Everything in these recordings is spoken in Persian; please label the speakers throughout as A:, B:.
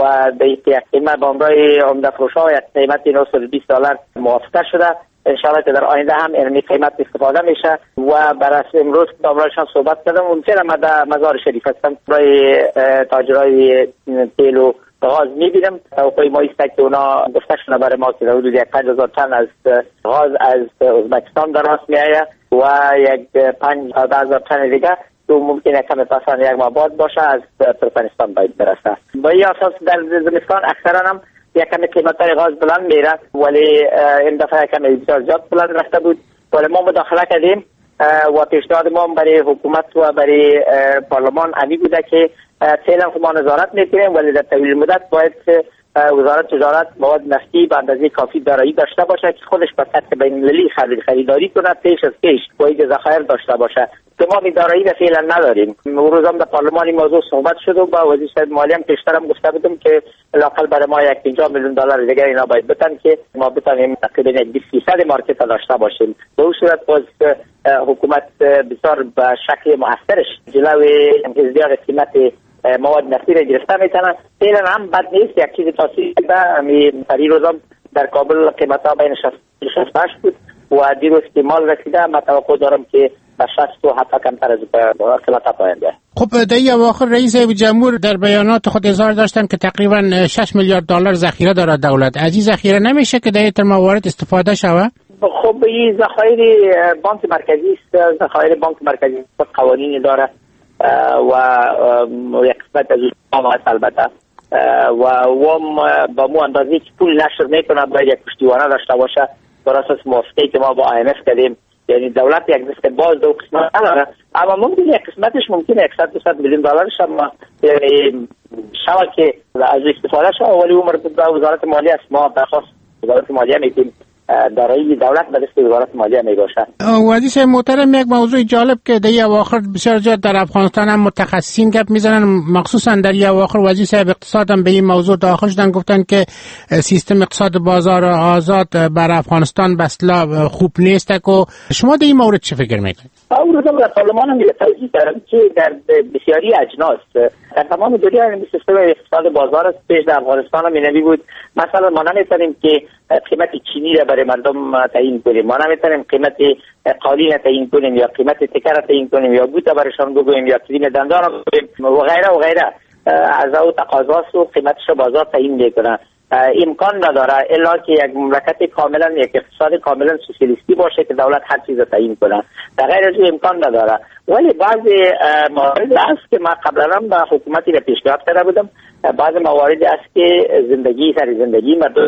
A: و به یک قیمت به همراه عمده فروش‌ها یک قیمت $920 موافقه شده. انشاءالله که در آینده هم این قیمت استفاده میشه و برای امروز دامرایشان صحبت کردم. اون فعلا من در مزار شریف هستم برای تاجرای تیل و غاز میبینم. توقعی ما است که اونا گفته شده برای ما که حدود 5000 تن از غاز از ازبکستان در راست میآید و یک 5000 تن دیگه تو ممکنه کم پسان یک ماه بعد باشه از ترکمنستان باید برسه. با این اساس در زمستان اکثرا هم یک کمی قیمت‌های غاز بلند میره، ولی این دفعه کمی بسیار زیاد بلند رفته بود. ولی ما مداخله کردیم و پیشنهاد ما برای حکومت و برای پارلمان امی بوده که فعلا ما نظارت میکنیم، ولی در طویل مدت باید وزارت تجارت مواد نفتی به اندازه کافی دارایی داشته باشه که خودش به سطح بین‌المللی خریداری کنه پیش از پیش باید ذخایر داشته باشه که ما دارایی فعلا نداریم. امروز هم در پارلمان این موضوع صحبت شد و با وزیر صاحب مالی هم پیشترم گفته بودم که لااقل برای ما $50 میلیون دیگه اینا باید بدن که ما بتونیم تقریبا 20% مارکت داشته باشیم. به اون صورت باز حکومت بسیار به شکل موثرش جلوی ازدیاد قیمت مواد نفتی را گرفته میتونه. فعلا هم بد نیست. یک چیز تاثیر ده روزم در کابل قیمت ها بین 68 بود و دیروز که مال رسیده. من توقع دارم که به 60 و حتی کمتر از قیمت ها پاینده.
B: خب در این اواخر رئیس جمهور در بیانات خود اظهار داشتن که تقریبا $6 میلیارد ذخیره دارد دولت. از این ذخیره نمیشه که در این موارد استفاده شود؟
A: خب این ذخایر بانک مرکزی است. ذخایر بانک مرکزی قوانینی داره و یک قسمت از اون البته و با مو اندازی که پول نشر میکنه باید یک پشتیبانی داشته باشه بر اساس موافقتی که ما با IMF کردیم. یعنی دولت یک دسته باز دو قسمت نداره، اما ممکن یک قسمتش ممکنه $100 میلیون هم یعنی شود که از استفاده شود، ولی اون مربوط به وزارت مالیه است. ما درخواست وزارت مالیه میکنیم دارایی دولت به دست وزارت مالیه می باشه.
B: وزیر محترم، یک موضوع جالب که در اواخر بسیار زیاد در افغانستان هم متخصصین گپ میزنن، مخصوصا در اواخر وزیر صاحب اقتصاد هم به این موضوع داخل شدن، گفتن که سیستم اقتصاد بازار آزاد بر افغانستان بسلا خوب نیست. که شما در این مورد چه فکر میکنید؟
A: اون روزا در پارلمان هم توضیح دارم که در بسیاری اجناس در تمام دنیا این سیستم اقتصاد بازار است. پیش در افغانستان هم اینمی بود. مثلا ما نمیتونیم که قیمت چینی را برای مردم تعیین کنیم، ما نمیتونیم قیمت قالین تعیین کنیم یا قیمت تکر تعیین کنیم یا بوته برایشان بگوییم یا کریم دندان بگوییم و غیره و غیره. از او تقاضاست و قیمتش بازار تعیین میکنه. امکان نداره الا که یک مملکت کاملا یک اقتصاد کاملا سوسیالیستی باشه که دولت هر چیز تعیین کنه. در غیر از امکان نداره. ولی بعضی موارد است که ما قبلا هم به حکومتی را پیشنهاد کرده بودم. بعضی موارد است که زندگی مردم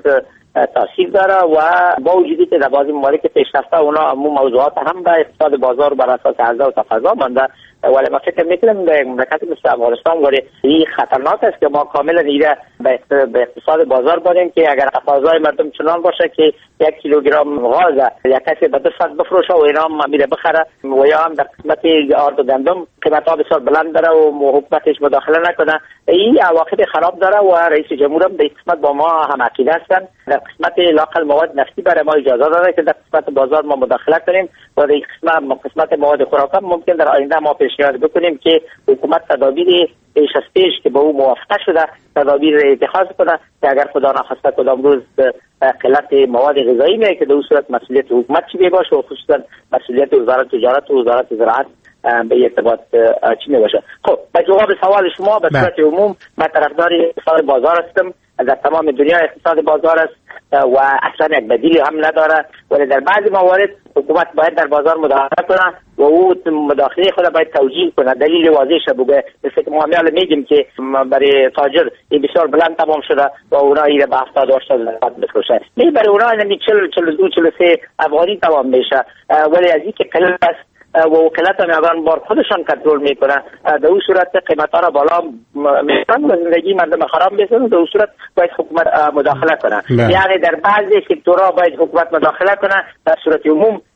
A: تاثیر داره و با وجودی که در بعضی موارد که پیشرفته اونا همون موضوعات هم به اقتصاد بازار بر اساس عرضه و تقاضا مانده. ولی ما فکر میکنم در مملکت مثل افغانستان ولی این خطرناک است که ما کاملا ایره به اقتصاد بازار بریم که اگر تقاضای مردم چنان باشه که 1 کیلوگرم غاز یک کسی به 200 بفروشه و اینا هم میره بخره و یا هم در قسمت آرد و گندم قیمت ها بسیار بلند داره و حکومتش مداخله نکنه. این عواقب خراب داره و رئیس جمهور هم به قسمت با ما هم عقیده هستن. در قسمت لاقل مواد نفتی برای ما اجازه داره که در قسمت بازار ما مداخله کنیم و در قسمت مواد خوراک ممکن در آینده ما پیشنهاد بکنیم که حکومت تدابیر پیش از پیش که با او موافقه شده تدابیر اتخاذ کنه که اگر خدا نخواسته کدام روز قلت مواد غذایی میاد که در اون صورت مسئولیت حکومت چی باشه و خصوصا مسئولیت وزارت تجارت و وزارت زراعت به ارتباط چی باشه. خب به جواب سوال شما به صورت عموم من طرفدار اقتصاد بازار هستم. در تمام دنیا اقتصاد بازار است و اصلا یک بدیلی هم نداره، ولی در بعضی موارد حکومت باید در بازار مداخله کنه و او مداخله خود باید توجیه کنه، دلیل واضحش بگه. مثل که ما میگیم که برای تاجر این بسیار بلند تمام شده و اونا ایره به 70-80 بفروشه، نه برای اونا این 40-42-43 افغانی تمام میشه، ولی از این که قلت است و وکالت هم بار خودشان کنترل میکنه. در اون صورت قیمت‌ها را بالا میبرن و زندگی مردم خراب میکنه. در اون صورت باید حکومت مداخله کنه. یعنی در بعضی سکتورها باید حکومت مداخله کنه. در صورت عموم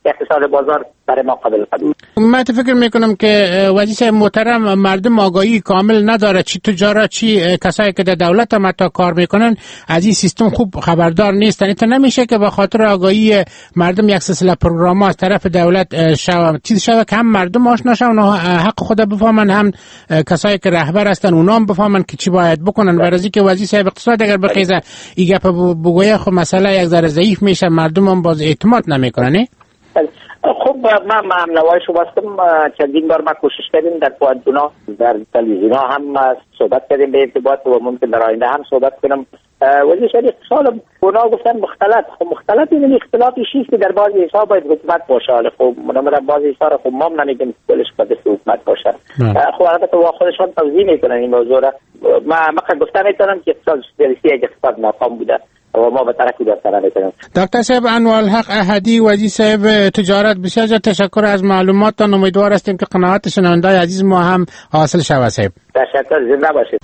A: اقتصاد بازار برای ما قابل قبول.
B: من فکر میکنم که وزیر محترم مردم آگاهی کامل نداره، چی تجارت چی کسایی که در دولت هم حتی کار میکنن از این سیستم خوب خبردار نیستن. این نمیشه که به خاطر آگاهی مردم یک سلسله پروگرام از طرف دولت چیز شوه که هم مردم آشنا شون و حق خود بفهمن، هم کسایی که رهبر هستن اونا هم بفهمن که چی باید بکنن. برای که وزیر صاحب اقتصاد اگر بخیزه این گپ بگویه خب مسئله یک ذره ضعیف میشه، مردم هم باز اعتماد نمیکنن.
A: خب من نوای شما هستم. چندین بار ما کوشش کردیم در پوانتونا در تلویزیون هم صحبت کردیم به ارتباط و ممکن در آینده هم صحبت کنم. وزیر شهری اقتصاد اونا گفتن مختلط. خب مختلط این اختلافی چیست که در بعضی حساب باید حکومت باشه. خب منم در بعضی حساب خب ما نمیگیم کلش باید حکومت باشه. خب البته وا خودشان توضیح میکنن این موضوع را. من گفتن میتونم که اقتصاد سیاسی یک اقتصاد ناکام بوده و ما به طرفی داشتن میکنیم.
B: دکتر صاحب انوالحق احدی وزیر صاحب تجارت، بسیار تشکر از معلوماتتان. امیدوار هستیم که قناعت شنوندگان عزیز ما هم حاصل شود. صاحب
A: تشکر، زنده باشید.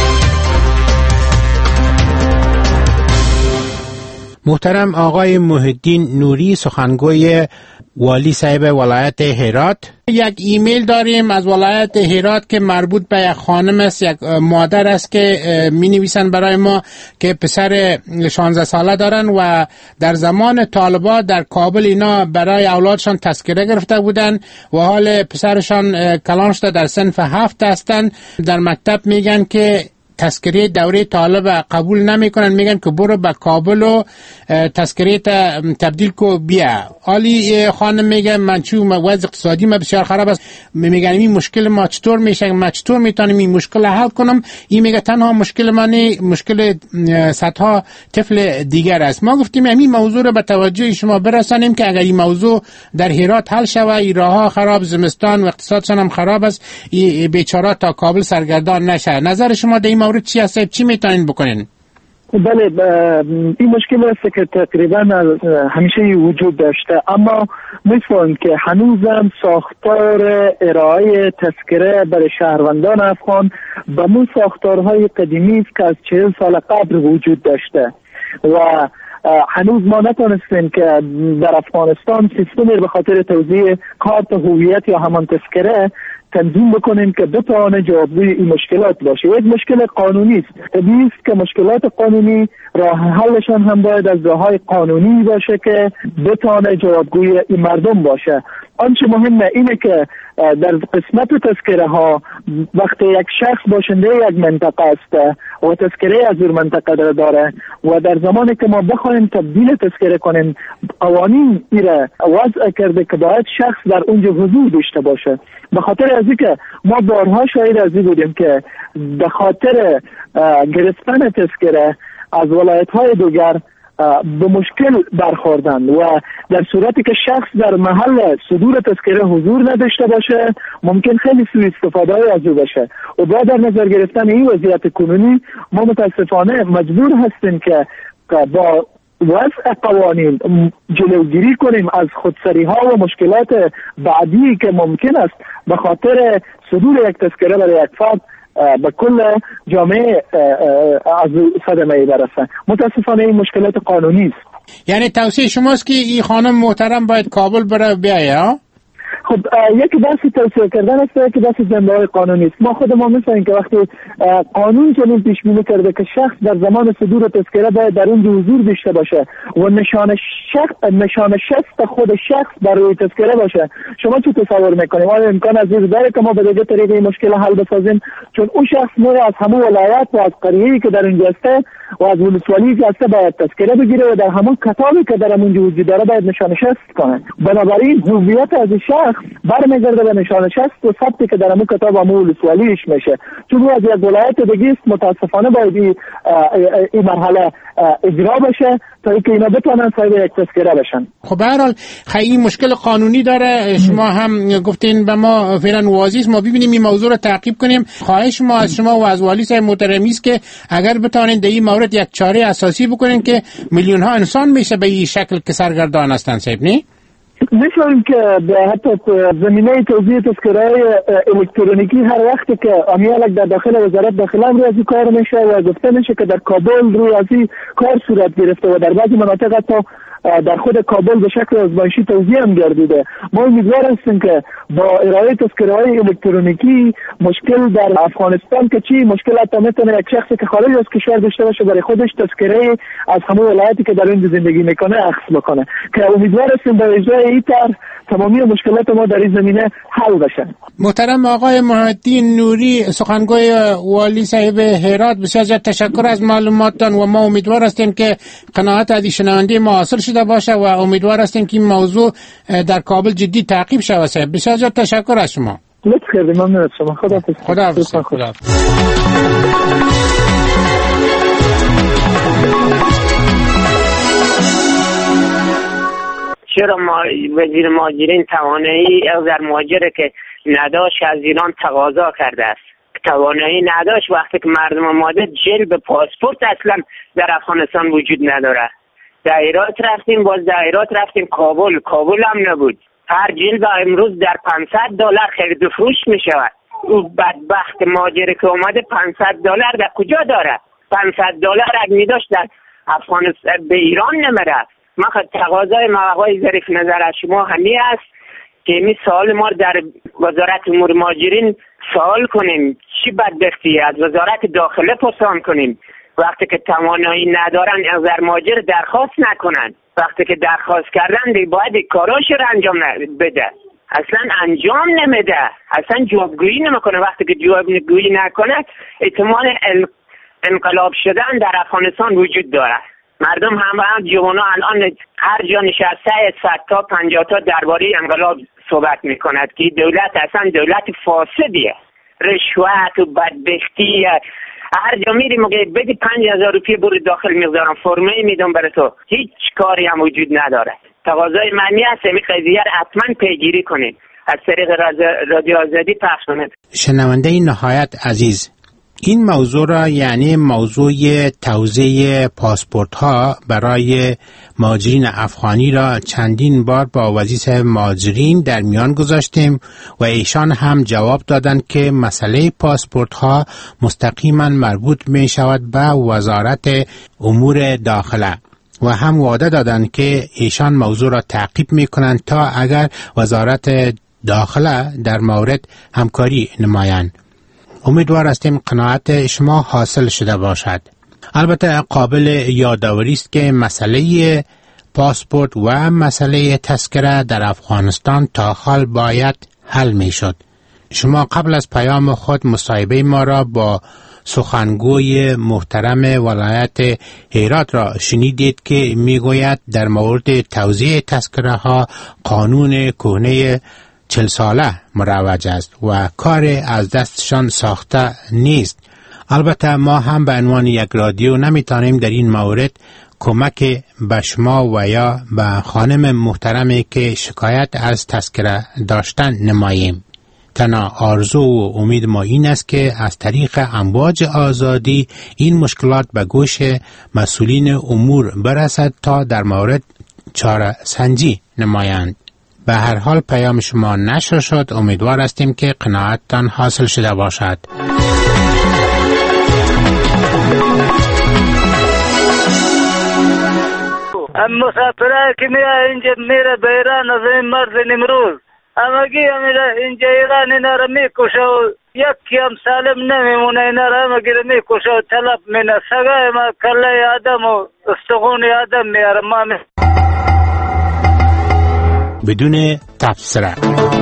B: محترم آقای محی‌الدین نوری، سخنگوی والی صاحب ولایت هرات. یک ایمیل داریم از ولایت هرات که مربوط به یک خانم است، یک مادر است که می نویسن برای ما که پسر 16 ساله دارن و در زمان طالبان در کابل اینا برای اولادشان تذکره گرفته بودن و حال پسرشان کلان شده، در صنف 7 هستن. در مکتب میگن که تذکره دوره طالب قبول نمیکنن، میگن که برو به کابل و تذکره تبدیل کو بیا. حالی خانم میگه من چون وضع اقتصادی ما بسیار خراب است، میگن این مشکل ما چطور میشه، ما چطور میتونیم این مشکل حل کنم؟ این میگه تنها مشکل ما مشکل صدها طفل دیگر است. ما گفتیم این موضوع رو به توجه شما برسانیم که اگر این موضوع در هرات حل شود، این راهها خراب، زمستان و اقتصادشان هم خراب است، این بیچاره تا کابل سرگردان نشه. نظر شما در این مورد چی هست؟ چی میتونین بکنین؟
C: بله، این مشکل است که تقریبا همیشه وجود داشته، اما می‌فهمم که هنوزم ساختار ارائه تذکره برای شهروندان افغان به مو ساختارهای قدیمی است که از 40 سال قبل وجود داشته و هنوز ما نتونستیم که در افغانستان سیستمی به خاطر توزیع کارت هویت یا همان تذکره تنظیم بکنیم که بتونه جوابگوی این مشکلات باشه. یک مشکل قانونی است. طبیعی است که مشکلات قانونی راه حلشان هم باید از راههای قانونی باشه که بتونه جوابگوی این مردم باشه. آنچه مهمه اینه که در قسمت تذکره ها وقتی یک شخص باشنده یک منطقه است و تذکره از اون منطقه داره و در زمانی که ما بخوایم تبدیل تذکره کنیم، قوانین ایره وضع کرده که باید شخص در اونجا حضور داشته باشه. به خاطر از اینکه ما بارها شاهد از این بودیم که به خاطر گرفتن تذکره از ولایت‌های دیگر به مشکل برخوردن و در صورتی که شخص در محل صدور تذکره حضور نداشته باشه ممکن خیلی سوء استفاده از او بشه و با در نظر گرفتن این وضعیت کنونی ما متاسفانه مجبور هستیم که با وضع قوانین جلوگیری کنیم از خودسری ها و مشکلات بعدی که ممکن است به خاطر صدور یک تذکره برای یک فرد به کل جامعه از صدمه برسن. متاسفانه این مشکلات قانونی است.
B: یعنی توصیه شماست که این خانم محترم باید کابل بره بیایه؟
C: خب یکی بحث توصیه کردن است، یکی بحث جنبه‌های قانونی است. ما خود ما می‌فهمیم که وقتی قانون چنین پیش بینی کرده که شخص در زمان صدور تذکره باید در اون حضور داشته باشه و نشان شخص خود شخص بر روی تذکره باشه، شما چه تصور می‌کنید؟ آیا امکان از این داره که ما به دیگه طریق این مشکل حل بسازیم؟ چون اون شخص میره از همون ولایت و از قریه‌ای که در اونجا است و از ولسوالی که است باید تذکره بگیره و در همون کتابی که در اونجا وجود داره باید نشان شخص کنه. بنابراین هویت از شخص برمیگرده به نشان شخص و ثبتی که در همون کتاب همون ولسوالیش میشه. چون از یک ولایت دیگه است، متاسفانه باید این مرحله اجرا بشه تا اینکه اینا بتونن صاحب یک تذکره بشن.
B: خب به هر حال خیلی مشکل قانونی داره. شما هم گفتین به ما فعلا واضح ما ببینیم این موضوع رو تعقیب کنیم. خواهش ما از شما و از والی صاحب محترمی است که اگر بتونین در این مورد یک چاره اساسی بکنین که میلیون ها انسان میشه به این شکل که سرگردان هستن. صاحب نه
C: می‌فهمم که حتی زمینه توزیع تذکره‌های الکترونیکی هر وقتی که امیالک در داخل وزارت داخله روی از این کار میشه و گفته میشه که در کابل روی از این کار صورت گرفته و در بعضی مناطق حتی در خود کابل به شکل آزمایشی توزیع هم گردیده. ما امیدوار هستیم که با ارائه تذکره‌های الکترونیکی مشکل در افغانستان که چی مشکل حتی میتونه یک شخصی که خارج از کشور داشته باشه برای خودش تذکره از همون ولایتی که در این زندگی میکنه اخذ بکنه، که امیدوار هستیم با اجرای این طرح تمامی مشکلات ما در این زمینه حل بشه.
B: محترم آقای محمدی نوری، سخنگوی والی صاحب هرات، بسیار زیاد تشکر از معلوماتتان و ما امیدوار هستیم که قناعت از شنونده ما حاصل شده باشه و امیدوار هستیم که این موضوع در کابل جدی تعقیب شود. بسیار زیاد تشکر از شما.
C: لطف کردید. ممنون از شما. خداحافظ.
D: چرا وزیر مهاجرین توانایی در مهاجره که نداشت از ایران تقاضا کرده است؟ توانایی نداشت وقتی که مردم آماده جلب پاسپورت اصلا در افغانستان وجود نداره. دایرات رفتیم، باز دایرات رفتیم کابل هم نبود. هر جلب امروز در $500 خرید و فروش می شود. او بدبخت مهاجر که اومده $500 در کجا داره؟ $500 اگه می داشت در افغانستان به ایران نمیره. من تقاضای آقای ظریف نظر از شما همین است که این سوال ما در وزارت امور مهاجرین سوال کنیم، چی بدبختی از وزارت داخله پرسان کنیم. وقتی که توانایی ندارن از مهاجر درخواست نکنن، وقتی که درخواست کردن باید کاراش رو انجام بده. اصلا انجام نمیده، اصلا جوابگویی نمیکنه. وقتی که جوابگویی نکنه احتمال انقلاب شدن در افغانستان وجود داره. مردم هم جوانا الان هر جا نشسته 100 تا 50 تا درباره انقلاب صحبت میکند که دولت اصلا دولت فاسدیه، رشوت و بدبختی. هر جا میری مگه بدی 5000 روپیه برو داخل میذارم فرمه میدم برای تو، هیچ کاری هم وجود نداره. تقاضای معنی است این قضیه رو حتما پیگیری کنید، از طریق رادیو آزادی پخش کنید.
B: شنونده نهایت عزیز، این موضوع را یعنی موضوع توزیع پاسپورت ها برای مهاجرین افغانی را چندین بار با وزیر صاحب مهاجرین در میان گذاشتیم و ایشان هم جواب دادند که مسئله پاسپورت ها مستقیما مربوط می شود به وزارت امور داخله و هم وعده دادند که ایشان موضوع را تعقیب می کنند تا اگر وزارت داخله در مورد همکاری نمایند. امیدوار هستیم قناعت شما حاصل شده باشد. البته قابل یادآوری است که مسئله پاسپورت و مسئله تذکره در افغانستان تا حال باید حل می شد. شما قبل از پیام خود مصاحبه ما را با سخنگوی محترم ولایت هرات را شنیدید که می گوید در مورد توزیع تذکره ها قانون کهنه 40 ساله مروج است و کار از دستشان ساخته نیست. البته ما هم به عنوان یک رادیو نمیتونیم در این مورد کمک به شما و یا به خانم محترمی که شکایت از تذکره داشتن نماییم. تنها آرزو و امید ما این است که از طریق امواج آزادی این مشکلات به گوش مسئولین امور برسد تا در مورد چاره سنجی نمایند. به هر حال پیام شما نشر شد. امیدوار هستیم که قناعتتان حاصل شده باشد.
E: مسافره که اینجا میره به ایران از این مرد نمروز همگی اینجا ایران اینا را میکشه و یکی هم سالم نمیمونه. اینا را همگی را میکشه و طلب مینه سگای ما کله آدم و استخون آدم میاره ما
B: بدون تفسیر.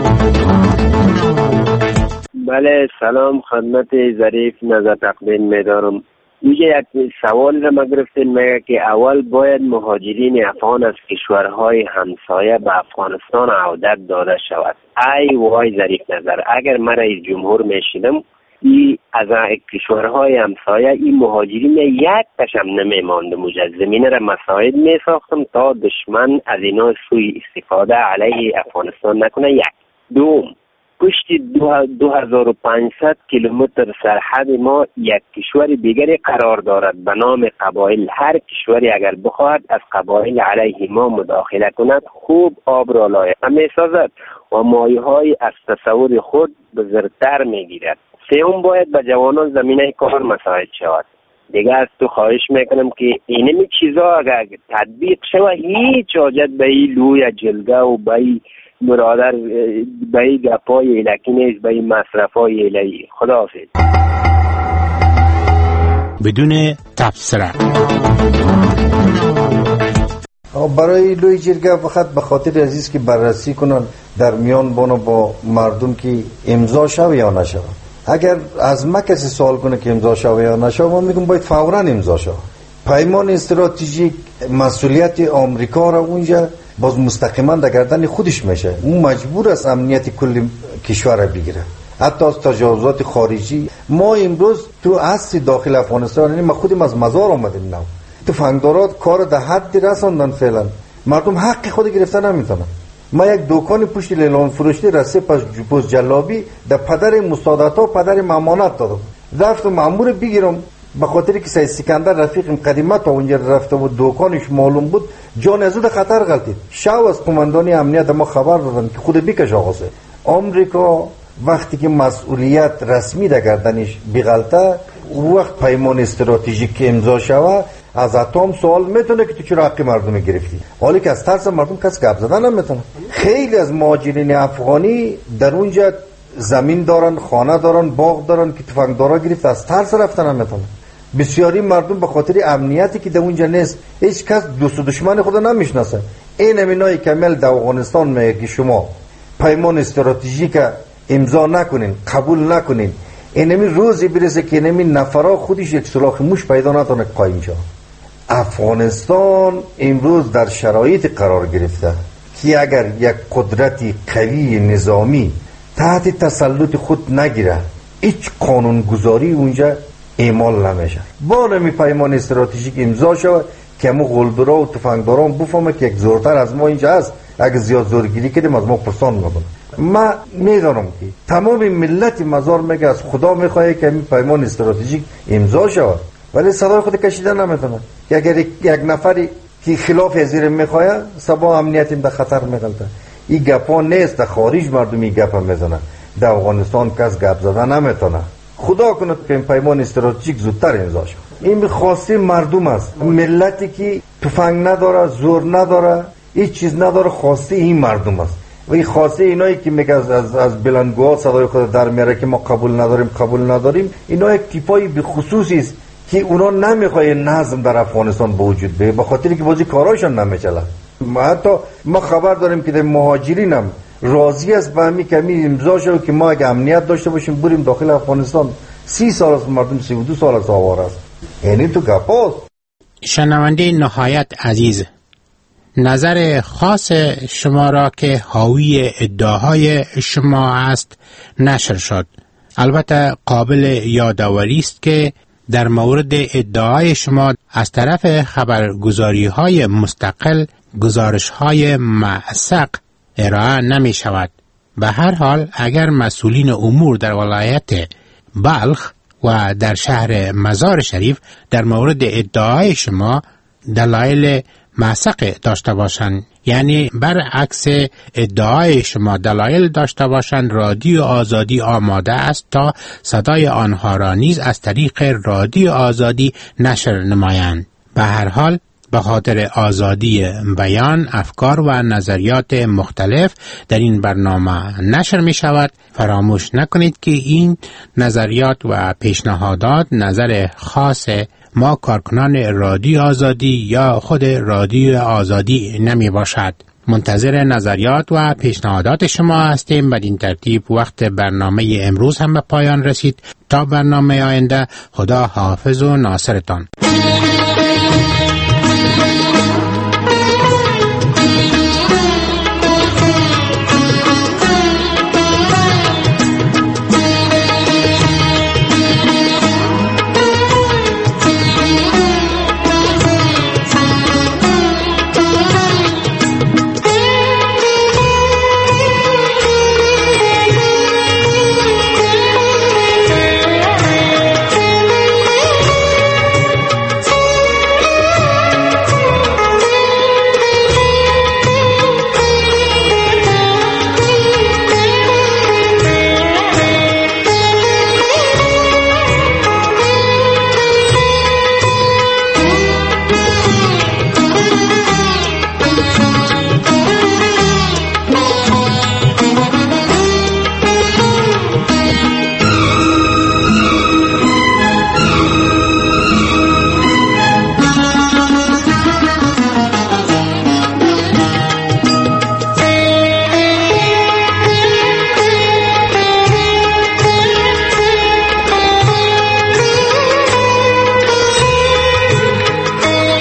F: بله سلام خدمت ظریف نظر تقدیم می‌دارم. یک سوال را ما گرفتین میگه که اول باید مهاجرین افغان از کشورهای همسایه به افغانستان عودت داده شود. ای وای ظریف نظر، اگر من رئیس جمهور میشدم از کشورهای همسایه این مهاجرین یک تشم نمیماند، زمینه را مساعد میساختم تا دشمن از اینا سوی استفاده علیه افغانستان نکنه. یک دوم، پشت 2500 کیلومتر سرحد ما یک کشور دیگری قرار دارد به نام قبایل. هر کشوری اگر بخواهد از قبایل علیه ما مداخله کند خوب آب را لایقه میسازد و مایه های از تصور خود بزرگتر میگیرد. سوم، باید به جوانان زمینه کار مساعد شود. دیگه از تو خواهش میکنم که اینمی چیزا اگر تطبیق شود هیچ حاجت به این لوی جلگه و به این مرادر به این گپای الکی نیست، به این مصرفای الهی. خداحافظ.
B: بدون تبصره.
G: برای لوی جرگه فقط به خاطر عزیز که بررسی کنن در میان با مردم که امضا شوه یا نشوه. اگر از ما کسی سوال کنه که امضا شوه یا نشوه، من میگم باید فوراً امضا شوه. پیمان استراتژیک مسئولیت آمریکا را اونجا باز مستقیما در گردن خودش میشه. اون مجبور است امنیت کل کشور را بگیره، حتی از تجاوزات خارجی. ما امروز تو اصل داخل افغانستان، یعنی ما خودم از مزار آمدیم، نه تفنگدارات کار در حد رساندن. فعلا مردم حق خود گرفتن نمیتونن. ما یک دکان پشت لیلان فروشی رسه پس جلابی در پدر مستعدات و پدر مامانت دادم. رفتم مامور بگیرم به خاطر که سید سکندر رفیقم قدیمت اونجا رفته بود، دکانش معلوم بود، جان از در خطر غلطید. شو از قماندانی امنیت ما خبر دادن که خود بکش آقاسه. آمریکا وقتی که مسئولیت رسمی در گردنش بغلطه، وقت پیمان استراتژیک که امضا شوه از اتم سوال میتونه که تو چرا حق مردم گرفتی، حالی که از ترس مردم کس گپ زدن نمیتونه. خیلی از مهاجرین افغانی در اونجا زمین دارن، خانه دارن، باغ دارن که تفنگدارا گرفت از ترس رفتن نمیتونه. بسیاری مردم به خاطر امنیتی که در اونجا نیست، هیچ کس دوست و دشمن خود نمیشناسه. این امینای کامل در افغانستان میگه که شما پیمان استراتژیک امضا نکنین، قبول نکنین، اینمی روزی برسه که اینمی نفرا خودش یک سلاح موش پیدا نتونه قایم شه. افغانستان امروز در شرایط قرار گرفته که اگر یک قدرتی قوی نظامی تحت تسلط خود نگیره، هیچ قانونگذاری اونجا اعمال نمیشه. با نمی پیمان استراتژیک امضا شود که ما غلدرا و تفنگداران بفهمه که یک زورتر از ما اینجا هست، اگر زیاد زورگیری کردیم از ما پرسان میکنه. ما میدانم که تمام ملت مزار میگه از خدا میخواه که این پیمان استراتژیک امضا شود، ولی صدای خود کشیدن نمیتونه. اگر یک نفری که خلاف ازیر میخواه، سبا امنیتیم در خطر میغلطه. این گپا نیست، در خارج مردم این گپا میزنه، در افغانستان کس گپ زدن نمیتونه. خدا کنه که این پیمان استراتژیک زودتر امضا شود. این خواسته مردم است، ملتی که تفنگ نداره، زور نداره، هیچ چیز نداره، خواسته این مردم است. و این خواسته اینایی که میگه از بلندگوها صدای خود در میاره که ما قبول نداریم، اینا یک تیپایی به خصوصی است که اونا نمیخواد نظم در افغانستان به وجود بیاد، به خاطر که بازی کارایشان نمیچله. حتی ما خبر داریم که مهاجرین هم راضی است به همین کمی امضا شود که ما اگه امنیت داشته باشیم بریم داخل افغانستان. 30 سال از مردم 32 سال از آوار است. یعنی تو گپاست.
B: شنونده نهایت عزیز، نظر خاص شما را که حاوی ادعاهای شما است نشر شد. البته قابل یادآوری است که در مورد ادعای شما از طرف خبرگزاری‌های مستقل گزارش‌های موثق ارائه نمی شود. به هر حال اگر مسئولین امور در ولایت بلخ و در شهر مزار شریف در مورد ادعای شما دلایل موثق داشته باشند، یعنی برعکس ادعای شما دلایل داشته باشند، رادیو آزادی آماده است تا صدای آنها را نیز از طریق رادیو آزادی نشر نمایند. به هر حال به خاطر آزادی بیان افکار و نظریات مختلف در این برنامه نشر می شود. فراموش نکنید که این نظریات و پیشنهادات نظر خاص ما کارکنان رادیو آزادی یا خود رادیو آزادی نمی باشد. منتظر نظریات و پیشنهادات شما هستیم. بدین ترتیب وقت برنامه امروز هم به پایان رسید. تا برنامه آینده، خدا حافظ و ناصرتان.